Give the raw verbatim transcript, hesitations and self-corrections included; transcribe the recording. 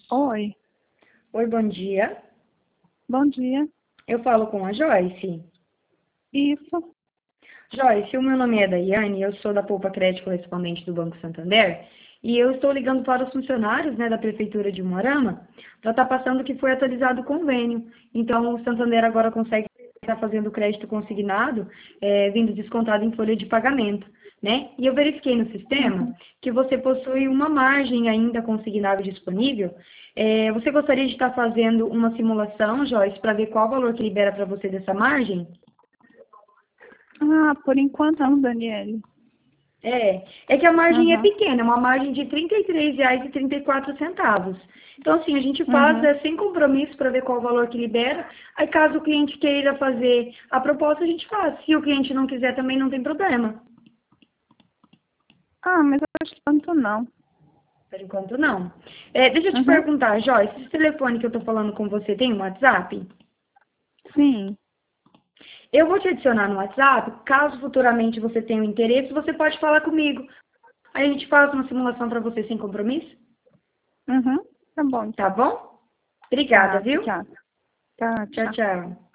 Oi, Oi, bom dia. bom dia. Eu falo com a Joyce. Isso. Joyce, o meu nome é Daiane, eu sou da Poupa Crédito Correspondente do Banco Santander e eu estou ligando para os funcionários, né, da Prefeitura de Umuarama para estar passando que foi atualizado o convênio. Então, o Santander agora consegue estar fazendo crédito consignado, é, vindo descontado em folha de pagamento, né? E eu verifiquei no sistema Uhum. que você possui uma margem ainda consignável disponível. É, você gostaria de estar fazendo uma simulação, Joyce, para ver qual valor que libera para você dessa margem? Ah, por enquanto não, Daniele. É, é que a margem é Uhum. pequena, é uma margem de trinta e três reais e trinta e quatro centavos. Então, assim, a gente faz Uhum. é, sem compromisso para ver qual o valor que libera. Aí, caso o cliente queira fazer a proposta, a gente faz. Se o cliente não quiser, também não tem problema. Ah, mas eu acho que tanto não. Por enquanto, não. É, deixa eu te Uhum. perguntar, Joyce, esse telefone que eu estou falando com você tem um WhatsApp? Sim. Eu vou te adicionar no WhatsApp. Caso futuramente você tenha um interesse, você pode falar comigo. Aí a gente faz uma simulação para você sem compromisso. Uhum. Tá bom, Tá então. bom? Obrigada, Tá, viu? obrigada. Tá, Tchau, tchau. tchau.